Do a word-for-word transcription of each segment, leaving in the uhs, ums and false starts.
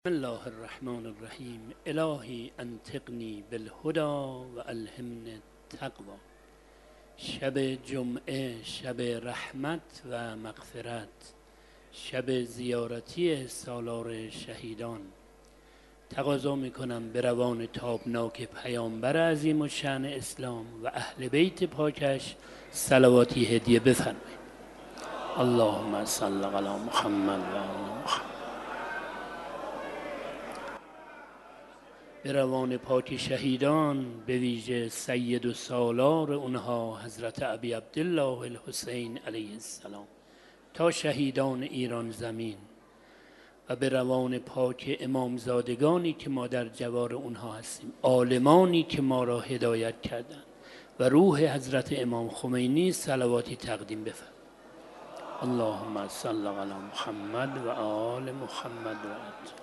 بسم الله الرحمن الرحیم. الهی انطقنی بالهدی و الهمنی التقوی. شب جمعه شب رحمت و مغفرت، شب زیارتی سالار شهیدان. تقاضا میکنم به روان تابناک پیامبر عظیم الشأن اسلام و اهل بیت پاکش صلواتی هدیه بفرمایید. اللهم صل علی محمد و آل محمد. به روان پاک شهیدان، به ویژه سید و سالار اونها حضرت ابی عبدالله الحسین علیه السلام، تا شهیدان ایران زمین، و به روان پاک امامزادگانی که ما در جوار اونها هستیم، عالمانی که ما را هدایت کردند، و روح حضرت امام خمینی صلواتی تقدیم بفرمایید. اللهم صل علی محمد و آل محمد و عجل.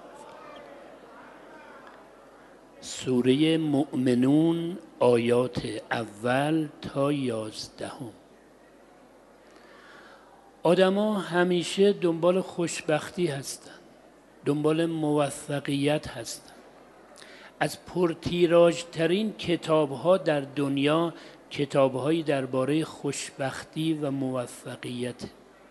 سوره مؤمنون آیات اول تا یازدهم. آدما همیشه دنبال خوشبختی هستند، دنبال موفقیت هستند. از پرتیراژ ترین کتاب ها در دنیا کتاب هایی درباره خوشبختی و موفقیت.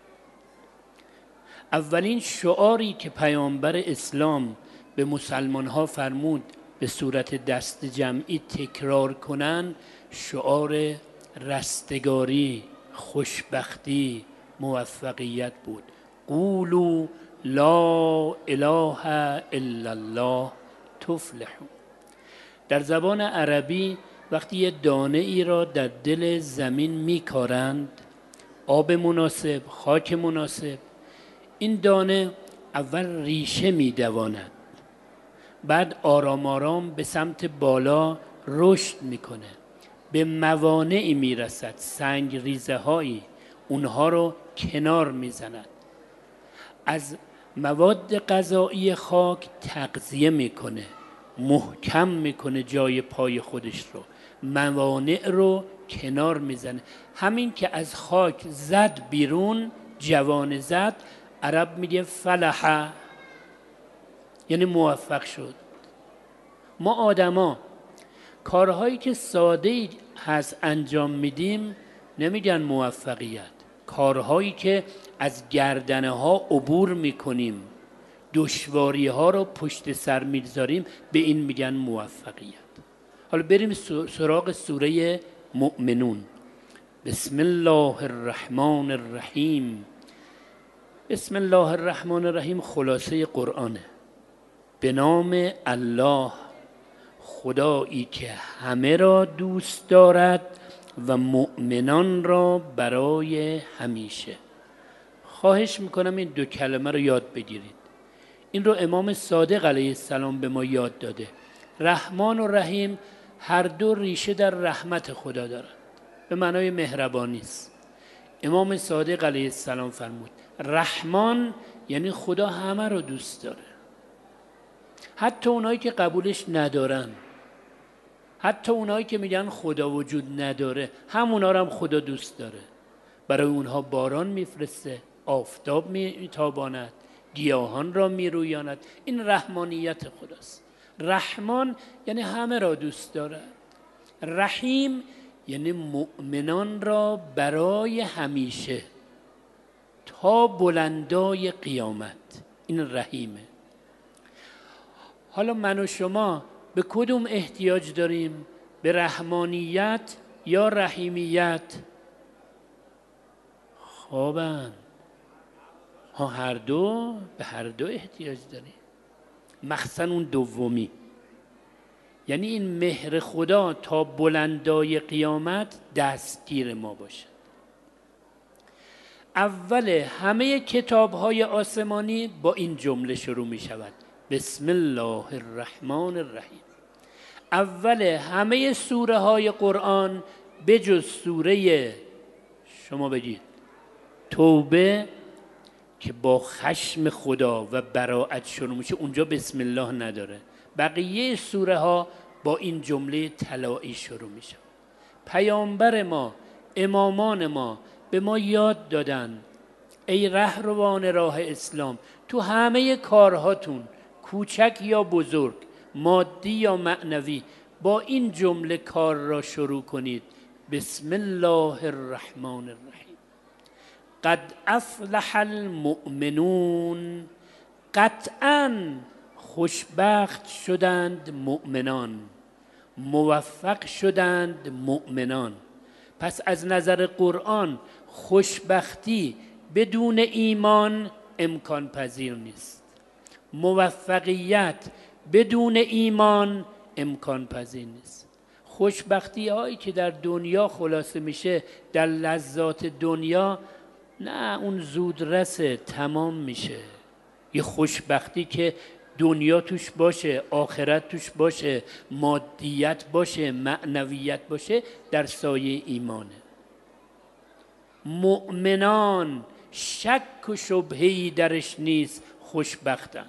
اولین شعاری که پیامبر اسلام به مسلمان ها فرمود به صورت دست جمعی تکرار کنن، شعار رستگاری، خوشبختی، موفقیت بود. قولوا لا اله الا الله تفلحون. در زبان عربی وقتی یه دانه ای را در دل زمین میکارند، آب مناسب، خاک مناسب، این دانه اول ریشه میدواند، بعد آرام آرام به سمت بالا رشد میکنه، به موانعی میرسد، سنگ ریزه هایی، اونها رو کنار میزند، از مواد غذایی خاک تغذیه میکنه، محکم میکنه جای پای خودش رو، موانع رو کنار میزنه. همین که از خاک زد بیرون، جوان زد، عرب میگه فلحه، یعنی موفق شد. ما آدما کارهایی که ساده هست انجام میدیم نمیگن موفقیت. کارهایی که از گردنه ها عبور میکنیم، دشواری ها رو پشت سر میگذاریم، به این میگن موفقیت. حالا بریم سراغ سوره مؤمنون. بسم الله الرحمن الرحیم. بسم الله الرحمن الرحیم خلاصه قرآنه. به نام الله، خدایی که همه را دوست دارد و مؤمنان را برای همیشه. خواهش میکنم این دو کلمه رو یاد بگیرید. این رو امام صادق علیه السلام به ما یاد داده. رحمان و رحیم هر دو ریشه در رحمت خدا دارند، به معنای مهربانی است. امام صادق علیه السلام فرمود رحمان یعنی خدا همه رو دوست داره، حتی اونایی که قبولش ندارن، حتی اونایی که میگن خدا وجود نداره، همونا رو هم خدا دوست داره. برای اونها باران میفرسته، آفتاب میتاباند، گیاهان را میرویاند. این رحمانیت خداست. رحمان یعنی همه را دوست دارد. رحیم یعنی مؤمنان را برای همیشه تا بلندای قیامت. این رحیمه. حالا من و شما به کدوم احتیاج داریم؟ به رحمانیت یا رحیمیت؟ خوابن ها، هر دو، به هر دو احتیاج داریم، مخصوصا اون دومی. یعنی این مهر خدا تا بلندای قیامت دستگیر ما باشد. اول همه کتاب‌های آسمانی با این جمله شروع می شود: بسم الله الرحمن الرحیم. اول همه سوره های قرآن بجز سوره، شما بگید، توبه که با خشم خدا و براءت شروع میشه، اونجا بسم الله نداره. بقیه سوره ها با این جمله طلایی شروع میشه. پیامبر ما، امامان ما به ما یاد دادن ای رهروان راه اسلام، تو همه کارهاتون کوچک یا بزرگ، مادی یا معنوی، با این جمله کار را شروع کنید: بسم الله الرحمن الرحیم. قد افلح المؤمنون، قطعاً خوشبخت شدند مؤمنان، موفق شدند مؤمنان. پس از نظر قرآن خوشبختی بدون ایمان امکان پذیر نیست، موفقیت بدون ایمان امکان پذیر نیست. خوشبختی هایی که در دنیا خلاصه میشه در لذات دنیا، نه اون زود رسه، تمام میشه. یه خوشبختی که دنیا توش باشه، آخرت توش باشه، مادیت باشه، معنویت باشه، در سایه ایمانه. مؤمنان شک و شبهه‌ای درش نیست، خوشبختن.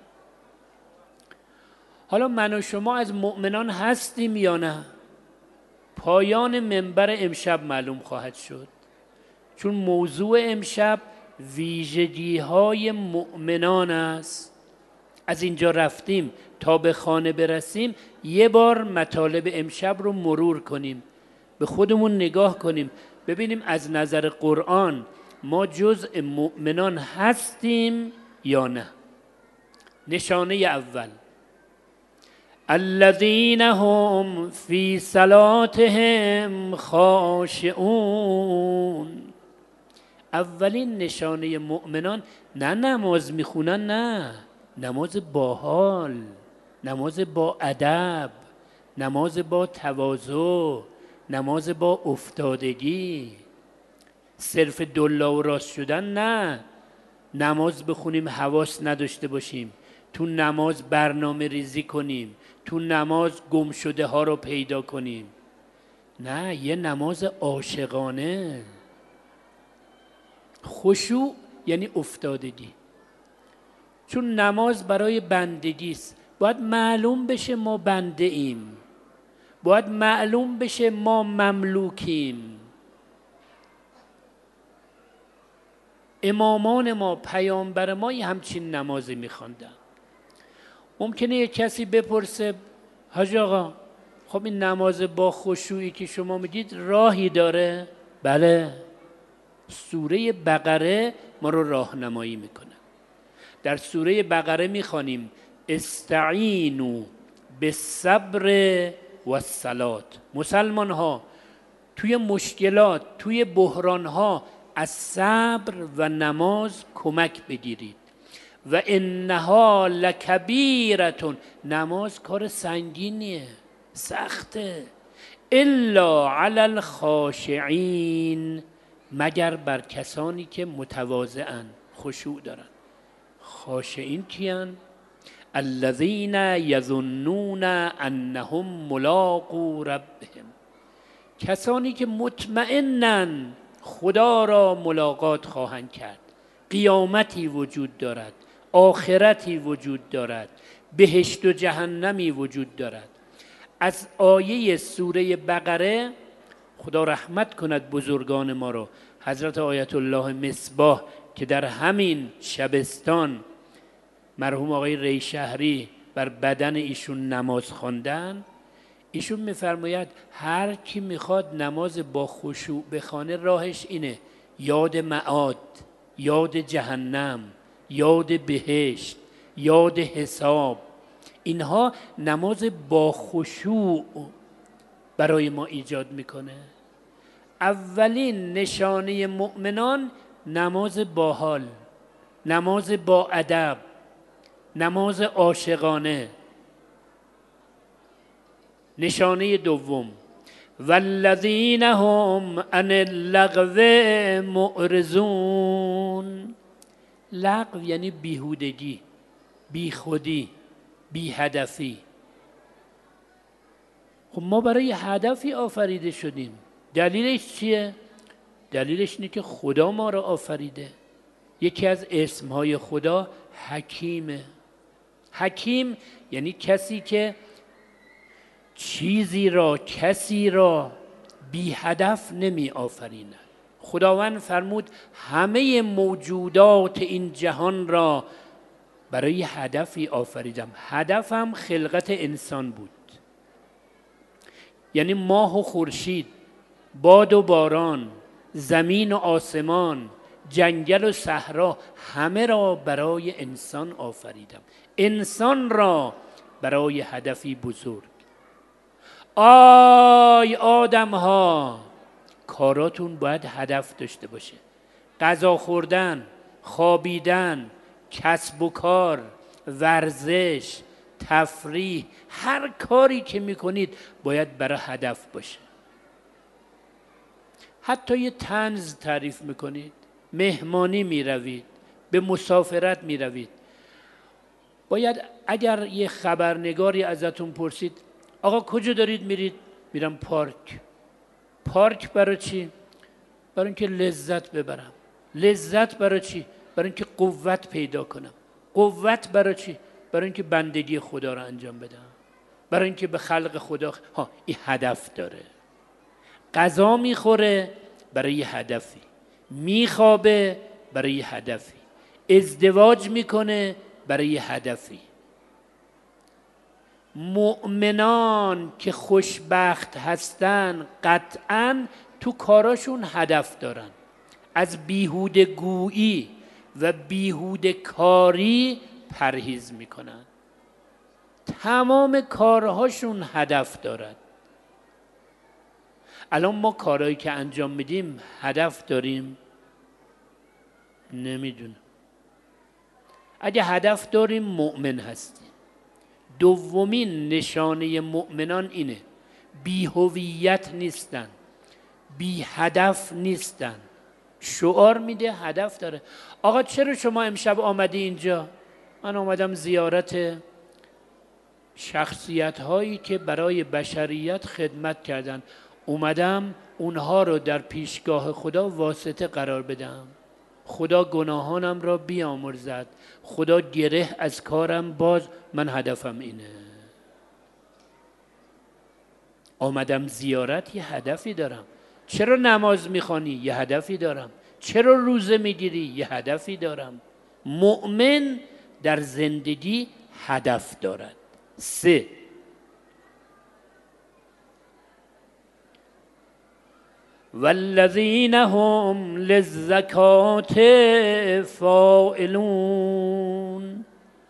حالا من و شما از مؤمنان هستیم یا نه؟ پایان منبر امشب معلوم خواهد شد، چون موضوع امشب ویژگی های مؤمنان است. از اینجا رفتیم تا به خانه برسیم یه بار مطالب امشب رو مرور کنیم، به خودمون نگاه کنیم، ببینیم از نظر قرآن ما جزء مؤمنان هستیم یا نه. نشانه اول: الذین هم فی صلاتهم خاشعون. اولین نشانه مؤمنان نه نماز میخونن، نه، نماز با حال، نماز با ادب، نماز با تواضع، نماز با افتادگی. صرف دلا و راست شدن نه، نماز بخونیم حواس نداشته باشیم، تو نماز برنامه ریزی کنیم، تو نماز گم شده ها رو پیدا کنیم. نه، یه نماز عاشقانه. خشوع یعنی افتادگی، چون نماز برای بندگی است. باید معلوم بشه ما بنده ایم، باید معلوم بشه ما مملوکیم. امامان ما، پیامبر ما یه همچین نمازی میخواندن. ممکنه یک کسی بپرسه حاج آقا، خب این نماز با خشوعی که شما میگید راهی داره؟ بله، سوره بقره ما رو راهنمایی میکنه. در سوره بقره میخوانیم استعینوا بالصبر والصلاة. مسلمان ها توی مشکلات، توی بحران ها از صبر و نماز کمک بگیرید. و انها لکبیرة، نماز کار سنگینیه، سخته. الا علی الخاشعین، مگر بر کسانی که متواضعن، خشوع دارن. خاشعین کیان؟ الذین یظنون انهم ملاقو ربهم، کسانی که مطمئنن خدا را ملاقات خواهند کرد، قیامتی وجود دارد، آخرتی وجود دارد، بهشت و جهنمی وجود دارد. از آیه سوره بقره، خدا رحمت کند بزرگان ما رو، حضرت آیت الله مصباح که در همین شبستان مرحوم آقای ریشهری بر بدن ایشون نماز خواندن، ایشون میفرماید هر کی میخواد نماز با خشوع بخوانه راهش اینه: یاد معاد، یاد جهنم، یاد بهشت، یاد حساب. اینها نماز با خشوع برای ما ایجاد میکنه. اولین نشانه مؤمنان نماز با حال، نماز با ادب، نماز عاشقانه. نشانه دوم: والذین هم عن اللغو معرضون. لغو یعنی بیهودگی، بیخودی، بیهدفی. خب ما برای هدفی آفریده شدیم. دلیلش چیه؟ دلیلش اینه که خدا ما را آفریده. یکی از اسمهای خدا حکیمه. حکیم یعنی کسی که چیزی را، کسی را بی هدف نمی آفریند. خداوند فرمود همه موجودات این جهان را برای هدفی آفریدم. هدفم خلقت انسان بود. یعنی ماه و خورشید، باد و باران، زمین و آسمان، جنگل و صحرا، همه را برای انسان آفریدم. انسان را برای هدفی بزرگ. آی آدم ها، کاراتون باید هدف داشته باشه. غذا خوردن، خوابیدن، کسب و کار، ورزش، تفریح، هر کاری که میکنید باید برای هدف باشه. حتی یه طنز تعریف میکنید، مهمانی میروید، به مسافرت میروید، باید اگر یه خبرنگاری ازتون پرسید آقا کجا دارید میرید؟ میرم پارک. پارک برای چی؟ برای اینکه لذت ببرم. لذت برای چی؟ برای اینکه قوت پیدا کنم. قوت برای چی؟ برای اینکه بندگی خدا رو انجام بدم، برای اینکه به خلق خدا. ها، این هدف داره. غذا میخوره برای یه هدفی، میخوابه برای یه هدفی، ازدواج میکنه برای یه هدفی. مؤمنان که خوشبخت هستن قطعاً تو کاراشون هدف دارن. از بیهوده گویی و بیهوده کاری پرهیز میکنن. تمام کارهاشون هدف دارد. الان ما کارهایی که انجام میدیم هدف داریم؟ نمیدونم. اگه هدف داریم مؤمن هستیم. دومین نشانه مؤمنان اینه، بی هویت نیستن، بی هدف نیستن. شعار میده، هدف داره. آقا چرا شما امشب آمدی اینجا؟ من آمدم زیارت شخصیت هایی که برای بشریت خدمت کردن. اومدم اونها رو در پیشگاه خدا واسطه قرار بدم. خدا گناهانم را بیامرزد، خدا گره از کارم باز. من هدفم اینه. آمدم زیارت، یه هدفی دارم. چرا نماز میخوانی؟ یه هدفی دارم. چرا روزه میگیری؟ یه هدفی دارم. مؤمن در زندگی هدف دارد. سه، والذین هم للزکات فاعلون.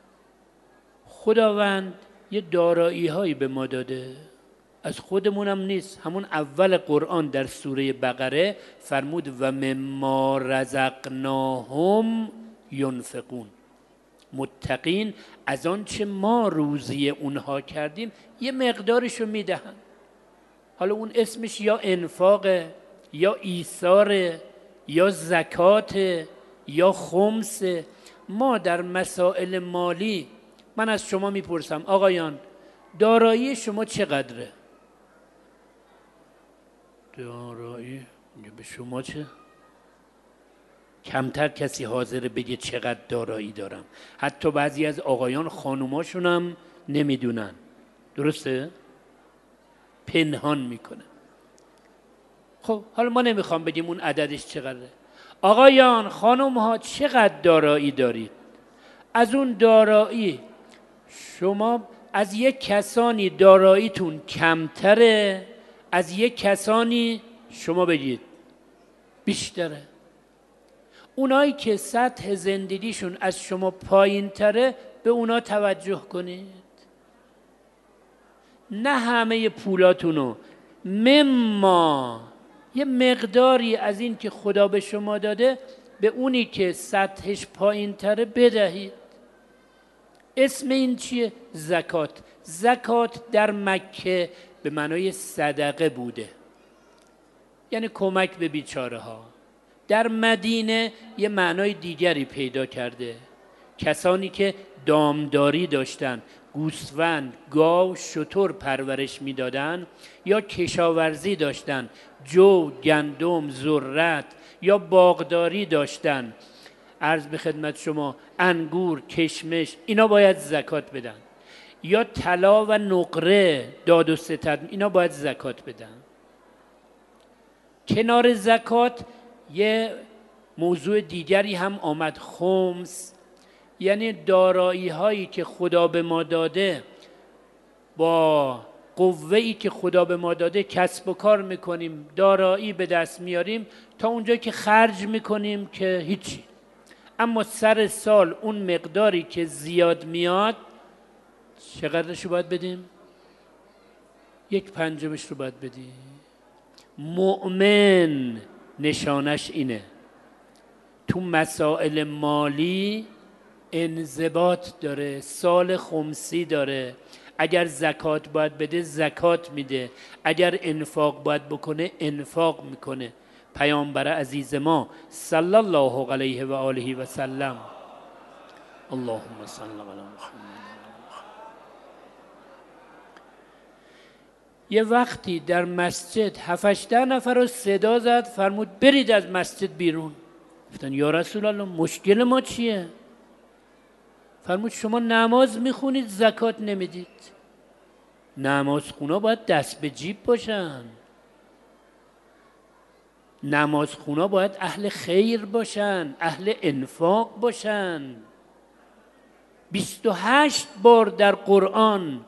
خداوند یه دارایی هایی به ما داده، از خودمونم نیست. همون اول قرآن در سوره بقره فرمود و مما رزقناهم ینفقون. متقین از آنچه ما روزی اونها کردیم یه مقدارشو میدهن. حالا اون اسمش یا انفاقه، یا ایثاره، یا زکاته، یا خمسه. ما در مسائل مالی، من از شما میپرسم آقایان دارایی شما چقدره؟ دارایی به شما چه؟ کمتر کسی حاضر بگه چقدر دارایی دارم. حتی بعضی از آقایان خانوماشون هم نمیدونن. درسته؟ پنهان میکنه. خب حالا ما نمیخوام بگیم اون عددش چقدره. آقایان خانم ها چقدر دارایی دارید؟ از اون دارایی شما از یک کسانی داراییتون کمتره، از یک کسانی شما بگید بیشتره. اونایی که سطح زندگیشون از شما پایین تره به اونا توجه کنید. نه همه پولاتونو، مما یه مقداری از این که خدا به شما داده به اونی که سطحش پایین تره بدهید. اسم این چیه؟ زکات. زکات در مکه به معنای صدقه بوده، یعنی کمک به بیچاره ها. در مدینه یه معنای دیگری پیدا کرده. کسانی که دامداری داشتن، گوسفند، گاو، شتر پرورش میدادن، یا کشاورزی داشتن، جو، گندم، ذرت، یا باغداری داشتن، عرض به خدمت شما انگور، کشمش، اینا باید زکات بدن. یا طلا و نقره، داد و ستد، اینا باید زکات بدن. کنار زکات یه موضوع دیگری هم آمد، خمس یعنی دارایی هایی که خدا به ما داده، با قوه‌ای که خدا به ما داده کسب و کار میکنیم، دارایی به دست میاریم، تا اونجا که خرج میکنیم که هیچی. اما سر سال اون مقداری که زیاد میاد چقدرش رو باید بدیم؟ یک پنجمش رو باید بدیم. مؤمن نشانش اینه، تو مسائل مالی انضباط داره، سال خمسی داره، اگر زکات باید بده زکات میده، اگر انفاق باید بکنه انفاق میکنه. پیامبر عزیز ما صلی الله علیه و آله و سلم، اللهم صل علی محمد، یه وقتی در مسجد هفت نفر رو صدا زد، فرمود برید از مسجد بیرون. گفتن یا رسول الله مشکل ما چیه؟ فرمود شما نماز میخونید زکات نمیدید. نماز خونا باید دست به جیب باشن، نماز خونا باید اهل خیر باشن، اهل انفاق باشن. بیست و هشت بار در قرآن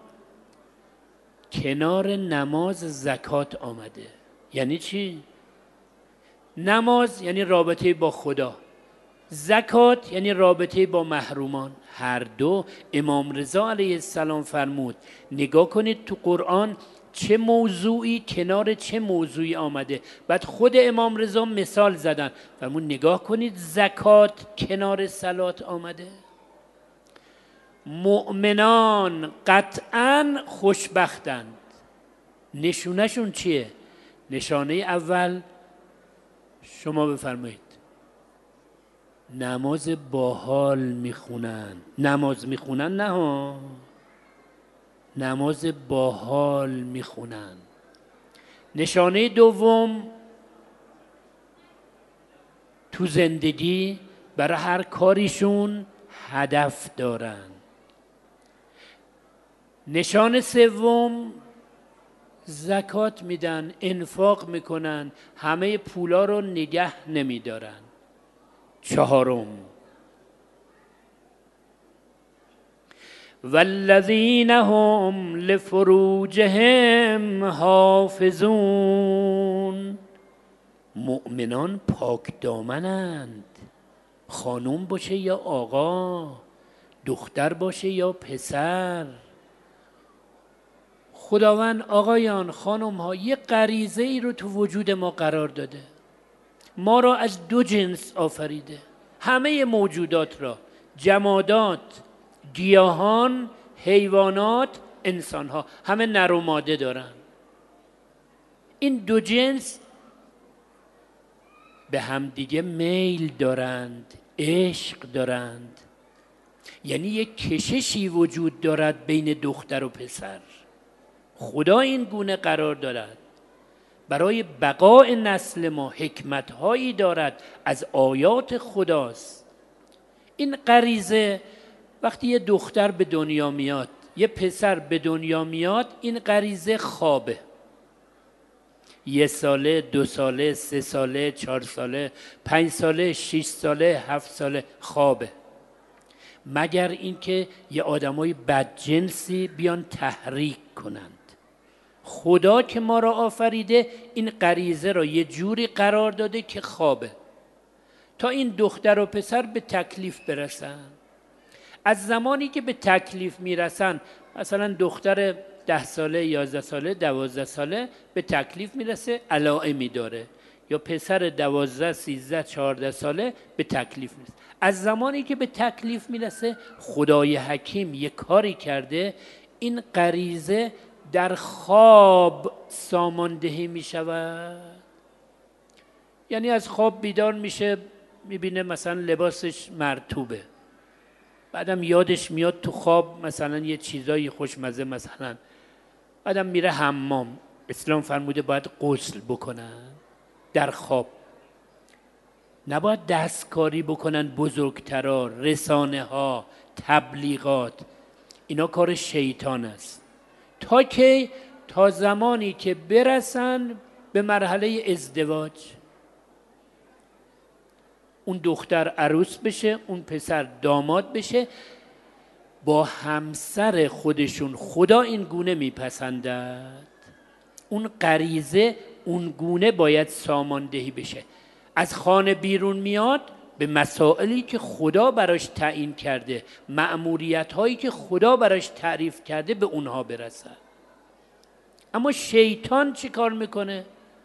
کنار نماز زکات آمده. یعنی چی؟ نماز یعنی رابطه با خدا، زکات یعنی رابطه با محرومان. هر دو امام رضا علیه السلام فرمود نگاه کنید تو قرآن چه موضوعی کنار چه موضوعی آمده. بعد خود امام رضا مثال زدن، فرمود نگاه کنید زکات کنار صلات آمده. مؤمنان قطعاً خوشبختند. نشونشون چیه؟ نشانه اول شما بفرمایید، نماز باحال میخونن. نماز میخونن نه ها، نماز باحال میخونن. نشانه دوم، تو زندگی برای هر کاریشون هدف دارن. نشانه سوم، زکات میدن، انفاق میکنن، همه پولا رو نگه نمیدارن. چهارم، والذین هم لفروجهم حافظون. مؤمنان پاک دامنند، خانوم باشه یا آقا، دختر باشه یا پسر. خداوند آقایان خانم ها یه غریزه ای رو تو وجود ما قرار داده. ما را از دو جنس آفریده، همه موجودات را، جمادات، گیاهان، حیوانات، انسان ها، همه نر و ماده دارن. این دو جنس به همدیگه میل دارند، عشق دارند. یعنی یک کششی وجود دارد بین دختر و پسر. خدا این گونه قرار دارد برای بقای نسل ما، حکمت‌هایی دارد، از آیات خداست. این غریزه وقتی یه دختر به دنیا میاد، یه پسر به دنیا میاد، این غریزه خوابه. یه ساله، دو ساله، سه ساله، چهار ساله، پنج ساله، شش ساله، هفت ساله خوابه. مگر اینکه یه آدمای بدجنسی بیان تحریک کنند. خدا که ما را آفریده این غریزه را یه جوری قرار داده که خوابه، تا این دختر و پسر به تکلیف برسن. از زمانی که به تکلیف میرسن، مثلا دختر ده ساله، یازده ساله، دوازده ساله به تکلیف میرسه، علائمی داره، یا پسر دوازده، سیزده، چهارده ساله به تکلیف میرسه. از زمانی که به تکلیف میرسه خدای حکیم یک کاری کرده، این غریزه در خواب ساماندهی می شود. یعنی از خواب بیدار میشه، میبینه مثلا لباسش مرطوبه، بعدم یادش میاد تو خواب مثلا یه چیزایی خوشمزه، مثلا بعدم میره حمام. اسلام فرموده باید غسل بکنن در خواب، نباید دستکاری بکنن. بزرگترا، رسانه ها، تبلیغات، اینا کار شیطان است. تا که تا زمانی که برسن به مرحله ازدواج. اون دختر عروس بشه، اون پسر داماد بشه، با همسر خودشون خدا این گونه میپسندد. اون غریزه اون گونه باید ساماندهی بشه. از خانه بیرون میاد به مسائلی که خدا براش تعیین کرده، مأموریت هایی که خدا براش تعریف کرده به اونها برسد. اما شیطان چی کار میکنه؟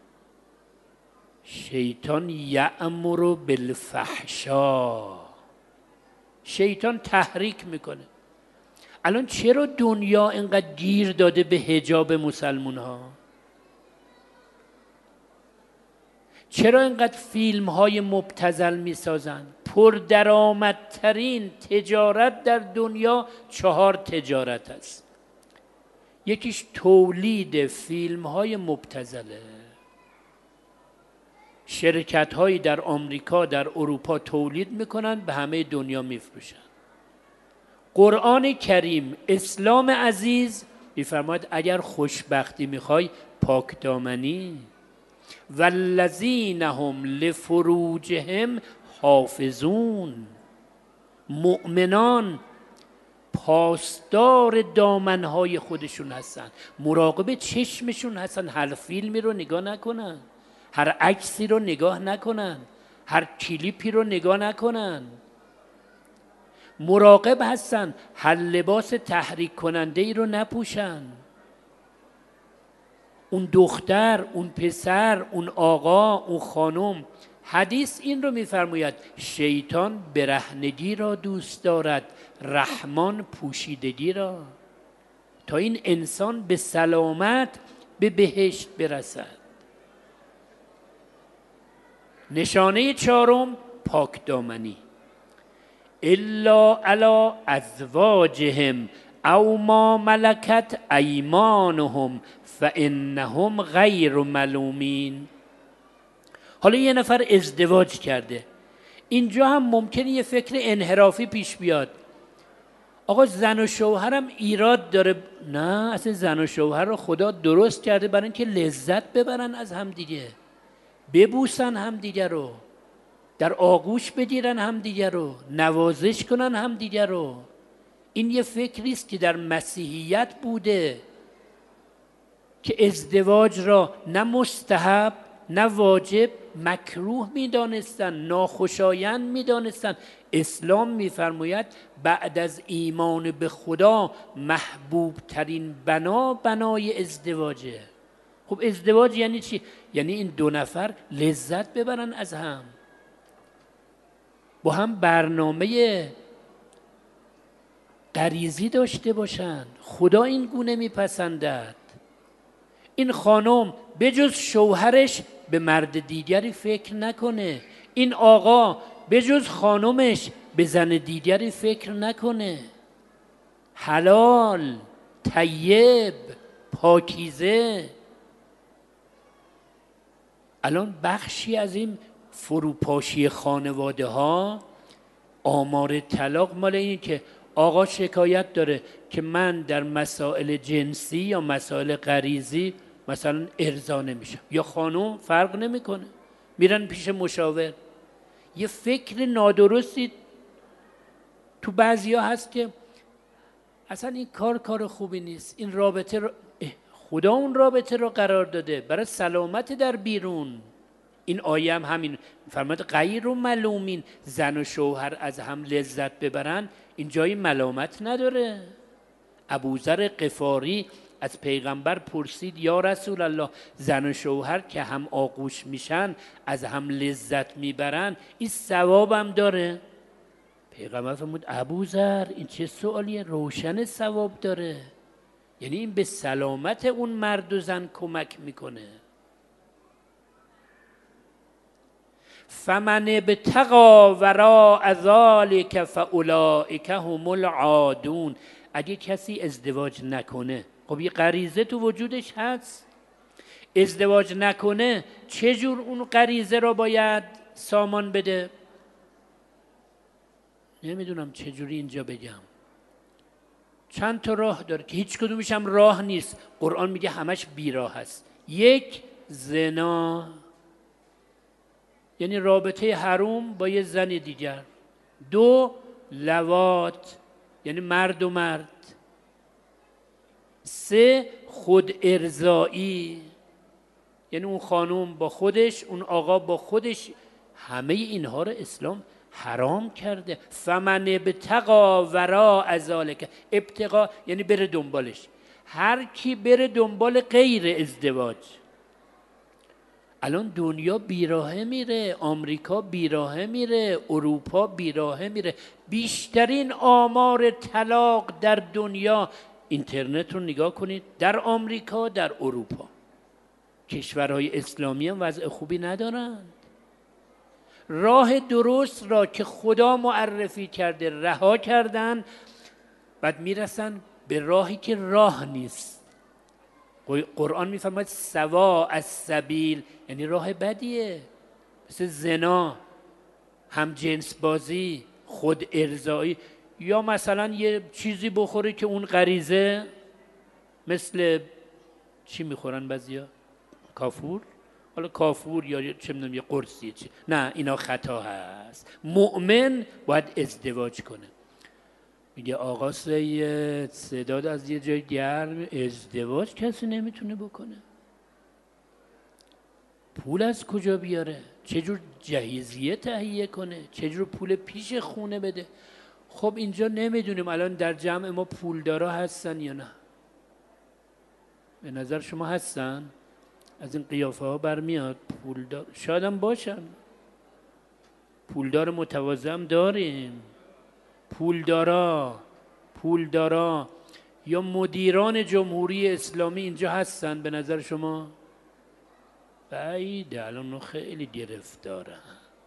شیطان یأمر بالفحشا، شیطان تحریک میکنه. الان چرا دنیا اینقدر گیر داده به حجاب مسلمان ها؟ چرا اینقدر فیلم های مبتذل می سازن؟ پردرآمدترین تجارت در دنیا چهار تجارت است. یکیش تولید فیلم های مبتذله. شرکت هایی در آمریکا، در اروپا تولید میکنن، به همه دنیا میفروشن. قرآن کریم، اسلام عزیز میفرماید اگر خوشبختی میخوای پاک دامنی، والذین هم لفروجهم حافظون، مؤمنان پاسدار دامنهای خودشون هستن، مراقب چشمشون هستن، هر فیلمی رو نگاه نکنن، هر عکسی رو نگاه نکنن، هر کلیپی رو نگاه نکنن، مراقب هستن هر لباس تحریک کننده ای رو نپوشن. اون دختر، اون پسر، اون آقا، اون خانم، حدیث این رو میفرماید شیطان برهنگی را دوست دارد، رحمان پوشیدگی را، تا این انسان به سلامت به بهشت برسد. نشانه چهارم پاک دامنی، الا علی ازواجهم او ما ملکت ایمانهم فانهم غیر ملومین. حالا یه نفر ازدواج کرده، اینجا هم ممکنه یه فکر انحرافی پیش بیاد، آقا زن و شوهرم ایراد داره. نه، اصلا زن و شوهر رو خدا درست کرده برای اینکه لذت ببرن از همدیگه، ببوسن همدیگه رو، در آغوش بگیرن همدیگه رو، نوازش کنن همدیگه رو. این یه فکری است که در مسیحیت بوده که ازدواج را نه مستحب نه واجب، مکروه می‌دانستن، ناخوشایند می‌دانستن. اسلام می‌فرماید بعد از ایمان به خدا محبوب ترین بنا بنای ازدواجه. خب ازدواج یعنی چی؟ یعنی این دو نفر لذت ببرن از هم، با هم برنامه غریزی داشته باشن. خدا این گونه میپسندد. این خانم بجز شوهرش به مرد دیگری فکر نکنه، این آقا بجز خانمش به زن دیگری فکر نکنه. حلال، طیب، پاکیزه. الان بخشی از این فروپاشی خانواده ها، آمار طلاق مال این که آقا شکایت داره که من در مسائل جنسی یا مسائل غریزی مثلا ارضا نمیشم، یا خانم فرق نمیکنه، میرن پیش مشاور. یه فکر نادرستی تو بعضیا هست که اصلا این کار کار خوبی نیست، این رابطه رو خدا اون رابطه رو قرار داده برای سلامت در بیرون. این آیه هم همین فرمود غیر ملومین، زن و شوهر از هم لذت ببرن، این جای ملامت نداره. ابوذر غفاری از پیغمبر پرسید یا رسول الله، زن و شوهر که هم آغوش میشن از هم لذت میبرن، این ثواب هم داره؟ پیغمبر فرمود ابوذر این چه سوالیه، روشن ثواب داره. یعنی این به سلامت اون مرد و زن کمک میکنه. فمن ابتغى وراء ذلك فاولئک هم العادون. اگه کسی ازدواج نکنه، خب یه غریزه تو وجودش هست، ازدواج نکنه چجور اون غریزه رو باید سامان بده؟ نمیدونم چجوری اینجا بگم. چند تا راه داره که هیچ کدومش هم راه نیست. قرآن میگه همش بیراه هست. یک، زنا. یعنی رابطه حروم با یه زن دیگر. دو، لوات یعنی مرد و مرد. سه، خود ارضایی یعنی اون خانوم با خودش، اون آقا با خودش. همه اینها رو اسلام حرام کرده. فمن ابتغا وراء ذلک، ابتغا یعنی بره دنبالش. هر کی بره دنبال غیر ازدواج. الان دنیا بیراهه میره، آمریکا بیراهه میره، اروپا بیراهه میره. بیشترین آمار طلاق در دنیا، اینترنت رو نگاه کنید، در آمریکا، در اروپا. کشورهای اسلامی هم وضع خوبی ندارند. راه درست را که خدا معرفی کرده رها کردن، بعد میرسن به راهی که راه نیست. قرآن میفرماید سوا السبیل یعنی راه بدیه، مثل زنا، هم جنس بازی، خود ارضایی. یا مثلا یه چیزی بخوره که اون غریزه، مثل چی میخورن بعضیا؟ کافور، حالا کافور یا چه میدونم یه قرصیه چی. نه، اینا خطا هست. مؤمن باید ازدواج کنه. میگه آقا سید، صداد از یه جای گرم، ازدواج کسی نمیتونه بکنه. پول از کجا بیاره؟ چجور جهیزیه تهیه کنه؟ چجور پول پیش خونه بده؟ خب اینجا نمیدونیم الان در جمع ما پولدارا هستن یا نه. به نظر شما هستن؟ از این قیافه ها برمیاد پولدار. شاید هم باشن، پولدار متواضع هم داریم. پولدارا پولدارا یا مدیران جمهوری اسلامی اینجا هستن به نظر شما؟ بعیده، الان خیلی گرفتارن.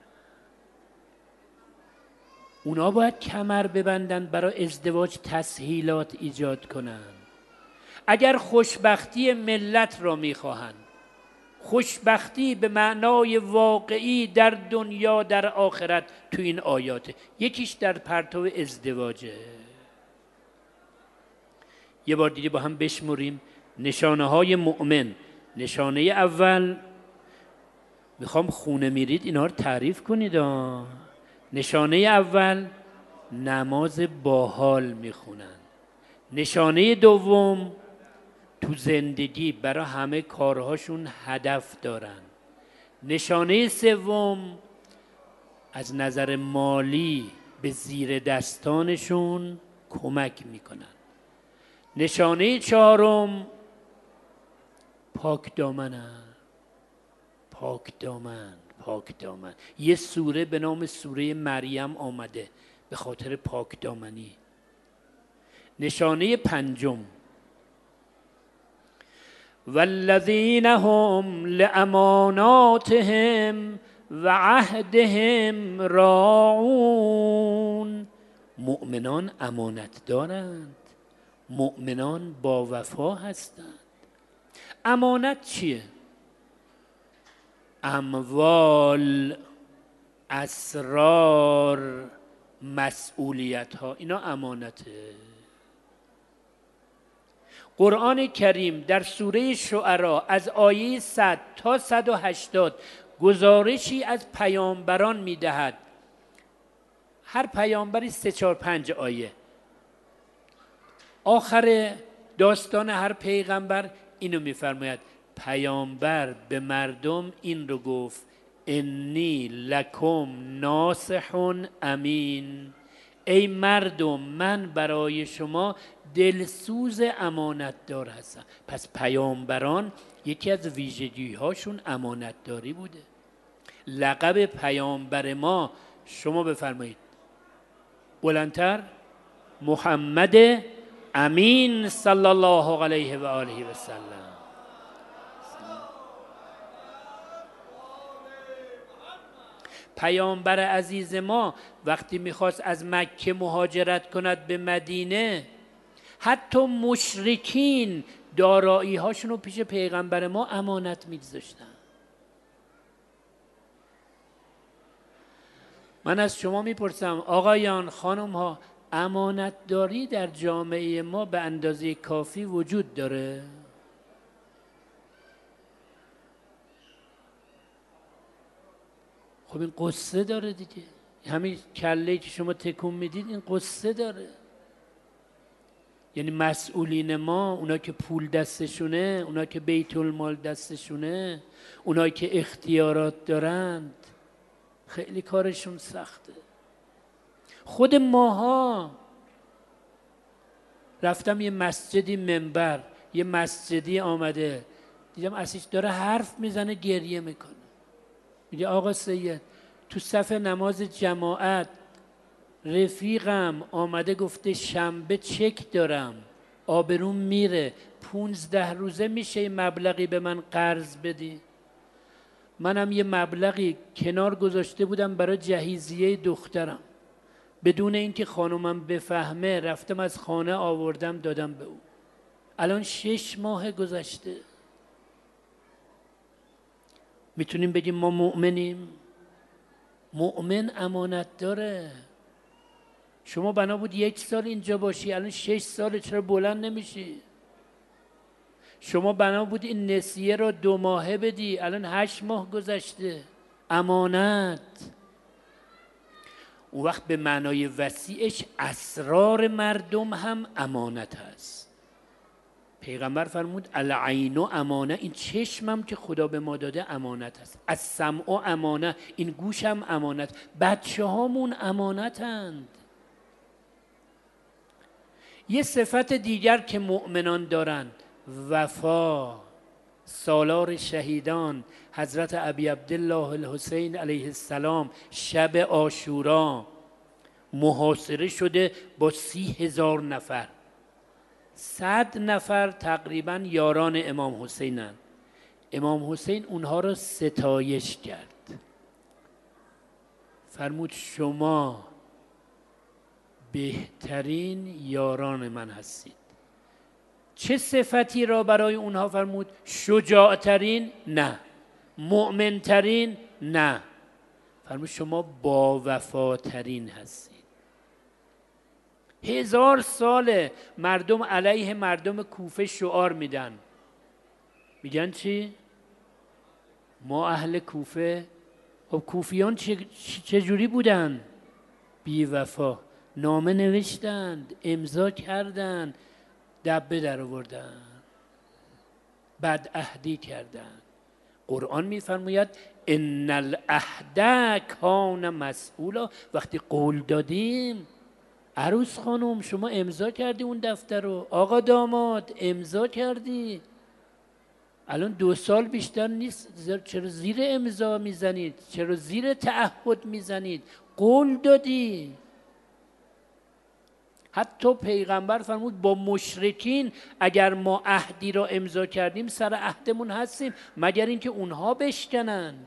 اونا باید کمر ببندن برای ازدواج، تسهیلات ایجاد کنن. اگر خوشبختی ملت را میخواهند، خوشبختی به معنای واقعی در دنیا در آخرت، تو این آیاته. یکیش در پرتو ازدواجه. یه بار دیگه با هم بشمریم نشانه های مؤمن. نشانه اول، میخوام خونه میرید اینا رو تعریف کنید ها. نشانه اول، نماز باحال میخونن. نشانه دوم، تو زندگی برای همه کارهاشون هدف دارن. نشانه سوم، از نظر مالی به زیر دستانشون کمک میکنن. نشانه چهارم، پاک دامنن. پاک دامن پاک دامن. یه سوره به نام سوره مریم آمده به خاطر پاک دامنی. نشانه پنجم، والذین هم لاماناتهم و عهدهم راعون. مؤمنان امانت دارند، مؤمنان با وفا هستند. امانت چیه؟ اموال، اسرار، مسئولیت ها، اینا امانته. قرآن کریم در سوره شعراء از آیه صد تا صد و هشتاد گزارشی از پیامبران میدهد. هر پیامبری سه چهار پنج آیه. آخر داستان هر پیغمبر اینو میفرماید. پیامبر به مردم این رو گفت: انی لکم ناصح امین. ای مردم، من برای شما دلسوز امانتدار هستم. پس پیامبران یکی از ویژگی هاشون امانتداری بوده. لقب پیامبر ما، شما بفرمایید بلندتر، محمد امین صلی الله علیه و آله و سلم. پیامبر عزیز ما وقتی میخواست از مکه مهاجرت کند به مدینه، حتی مشرکین دارایی هاشون رو پیش پیغمبر ما امانت میگذاشتن. من از شما میپرسم آقایان، خانم ها، امانت داری در جامعه ما به اندازه کافی وجود داره؟ خب این قصه داره دیگه، همین کله‌ای که شما تکون میدید این قصه داره. یعنی مسئولین ما، اونا که پول دستشونه، اونا که بیت المال دستشونه، اونا که اختیارات دارند، خیلی کارشون سخته. خود ماها، رفتم یه مسجدی منبر، یه مسجدی آمده، دیدم اسیش داره حرف میزنه، گریه میکنه، میگه آقا سید تو صف نماز جماعت رفیقم آمده گفته شنبه چک دارم، آبروم میره، پونزده روزه میشه یه مبلغی به من قرض بدی؟ منم یه مبلغی کنار گذاشته بودم برای جهیزیه دخترم، بدون اینکه خانومم بفهمه رفتم از خانه آوردم دادم به او. الان شش ماه گذشته. میتونیم بگیم ما مؤمنیم؟ مؤمن امانت داره. شما بنا بود یک سال اینجا باشی، الان شش سال چرا بلند نمیشی؟ شما بنا بود این نسیه را دو ماهه بدی، الان هشت ماه گذشته. امانت. اون وقت به معنای وسیعش اسرار مردم هم امانت هست. پیغمبر فرمود العین امانه، این چشمم که خدا به ما داده امانت هست. از سمع امانه، این گوشم امانت. بچه هامون امانتند. یه صفت دیگر که مؤمنان دارند، وفا. سالار شهیدان حضرت ابی عبدالله الحسین علیه السلام شب عاشورا محاصره شده با سی هزار نفر. صد نفر تقریبا یاران امام حسینن. امام حسین اونها را ستایش کرد، فرمود شما بهترین یاران من هستید. چه صفتی را برای اونها فرمود؟ شجاعترین؟ نه. مؤمنترین؟ نه. فرمود شما با وفاترین هستید. هزار سال مردم علیه مردم کوفه شعار میدن، میگن چی؟ ما اهل کوفه. خب کوفیان چجوری بودن؟ بی وفا. نامه نوشتند، امضا کردند، دبه در آوردن، بد عهدی کردن. قرآن میفرماید ان العهد کان مسئولا. وقتی قول دادیم، عروس خانم شما امضا کردی اون دفتر رو، آقا داماد امضا کردی، الان دو سال بیشتر نیست، چرا زیر امضا میزنید؟ چرا زیر تعهد میزنید؟ قول دادی. حتی پیغمبر فرمود با مشرکین اگر ما عهدی را امضا کردیم سر عهدمون هستیم، مگر اینکه اونها بشکنند.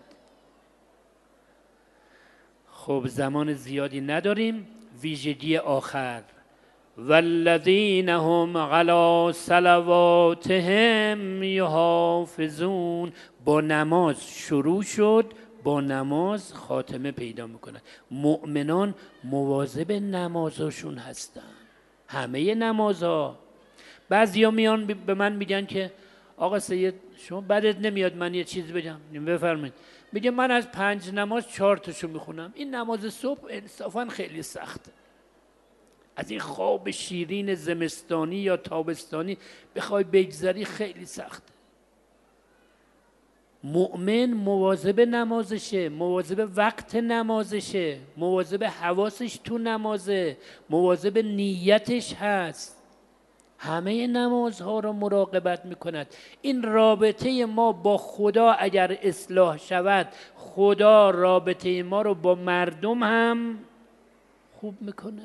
خب زمان زیادی نداریم. ویژگی آخر، والذین هم علی صلواتهم یحافظون. با نماز شروع شد، با نماز خاتمه پیدا میکنن. مؤمنان مواظب نمازاشون هستن، همه نمازها. بعضیا میان به من میگن که آقا سید شما بدت نمیاد من یه چیز بگم؟ بفرمایید. میگه من از پنج نماز چهار تاشو میخونم، این نماز صبح انصافا خیلی سخته. از این خواب شیرین زمستانی یا تابستانی بخوای بگذری خیلی سخته. مؤمن مواظب نمازشه، مواظب وقت نمازشه، مواظب حواسش تو نمازه، مواظب نیتش هست. همه نمازها رو مراقبت میکند. این رابطه ما با خدا اگر اصلاح شود، خدا رابطه ما رو با مردم هم خوب میکنه.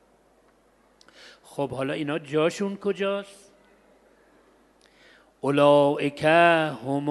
خب حالا اینا جاشون کجاست؟ اولئک هم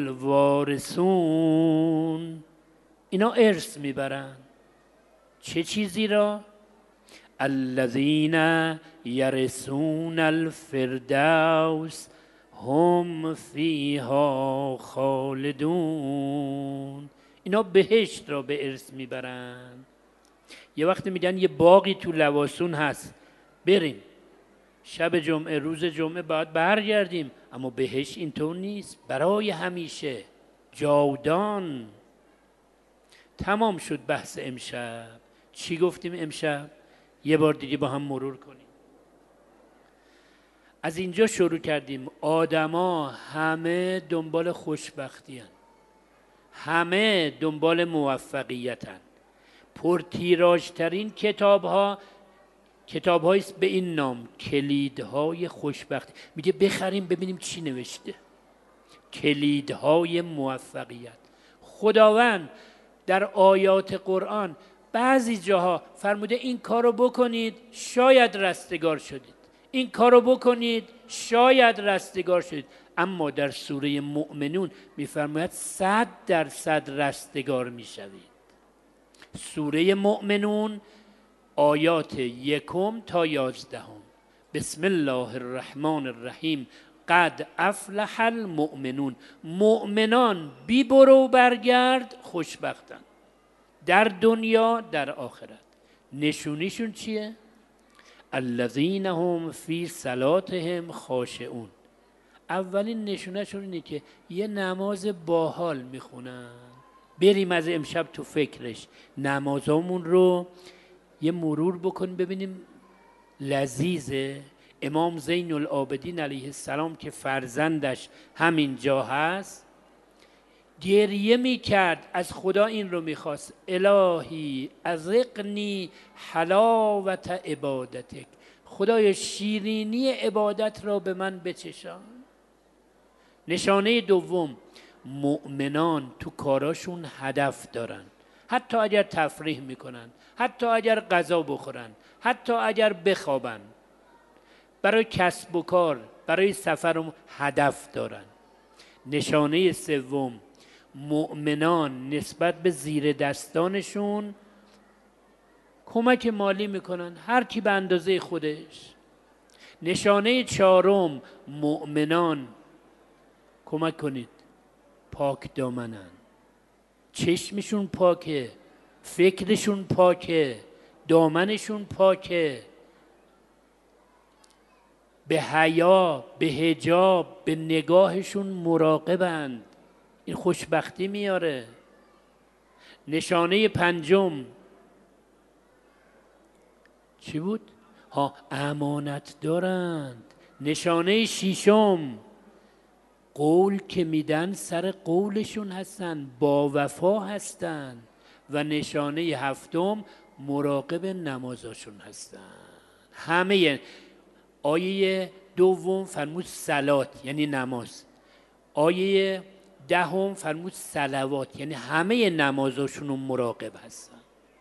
الوارثون. اینا ارث میبرن. چه چیزی را؟ الذین یرثون الفردوس هم فیها خالدون. اینا بهشت را به ارث میبرن. یه وقتی میگن یه باغی تو لواسون هست، بریم شب جمعه روز جمعه باید برگردیم، اما بهشت اینطور نیست، برای همیشه، جاودان. تمام شد بحث امشب. چی گفتیم امشب؟ یه بار دیگه با هم مرور کنیم. از اینجا شروع کردیم آدما همه دنبال خوشبختی هن. همه دنبال موفقیت هن. پرتیراژترین کتاب ها کتاب هاییست به این نام، کلیدهای خوشبختی. میگه بخریم ببینیم چی نوشته. کلیدهای موفقیت. خداوند در آیات قرآن بعضی جاها فرموده این کارو بکنید شاید رستگار شدید، این کارو بکنید شاید رستگار شدید. اما در سوره مؤمنون میفرماید صد درصد رستگار میشوید. سوره مؤمنون آیات یکم تا یازدهم. بسم الله الرحمن الرحیم. قد افلح المؤمنون. مؤمنان بی برو برگرد خوشبختن در دنیا در آخرت. نشونیشون چیه؟ الذین هم فی صلاتهم خاشعون. اولین نشونهشون اینه که یه نماز باحال میخونن. بریم از امشب تو فکرش نمازامون رو یه مرور بکن ببینیم لذیذه. امام زین العابدین علیه السلام که فرزندش همین جا هست گریه میکرد، از خدا این رو میخواست: الهی اذقنی حلاوت عبادتک. خدای شیرینی عبادت را به من بچشان. نشانه دوم، مؤمنان تو کاراشون هدف دارن. حتی اگر تفریح میکنن، حتی اگر غذا بخورن، حتی اگر بخوابن، برای کسب و کار، برای سفر هدف دارن. نشانه سوم، مؤمنان نسبت به زیر دستانشون کمک مالی میکنن، هر کی به اندازه خودش. نشانه چهارم، مؤمنان کمک کنید پاک دامنن. چشمشون پاکه، فکرشون پاکه، دامنشون پاکه. به حیا، به حجاب، به نگاهشون مراقبند. این خوشبختی میاره. نشانه پنجم چی بود؟ ها، امانت دارند. نشانه ششم، قول که میدن سر قولشون هستن، با وفا هستن. و نشانه هفتم، مراقب نمازاشون هستن. همه آیه دوم فرمود صلات یعنی نماز، آیه دهم فرمود صلوات یعنی همه نمازاشون مراقب هستن.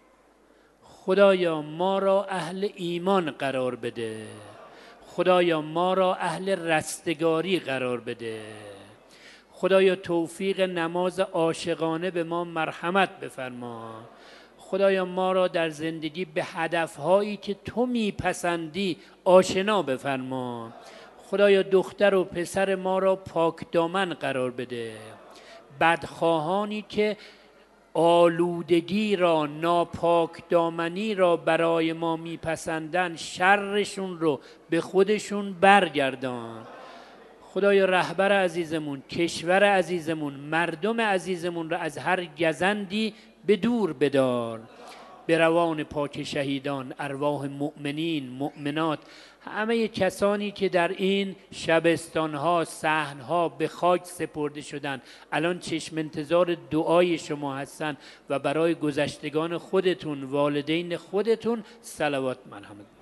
خدایا ما را اهل ایمان قرار بده. خدایا ما را اهل رستگاری قرار بده. خدایا توفیق نماز عاشقانه به ما مرحمت بفرما. خدایا ما را در زندگی به هدفهایی که تو میپسندی آشنا بفرما. خدایا دختر و پسر ما را پاک دامن قرار بده. بدخواهانی که آلودگی را، ناپاک دامنی را برای ما میپسندن، شرشون رو به خودشون برگردان. خدایا رهبر عزیزمون، کشور عزیزمون، مردم عزیزمون را از هر گزندی به دور بدار. به روان پاک شهیدان، ارواح مؤمنین، مؤمنات، همه کسانی که در این شبستانها، صحنها به خاک سپرده شدن، الان چشم انتظار دعای شما هستند و برای گذشتگان خودتون، والدین خودتون صلوات مرحمت.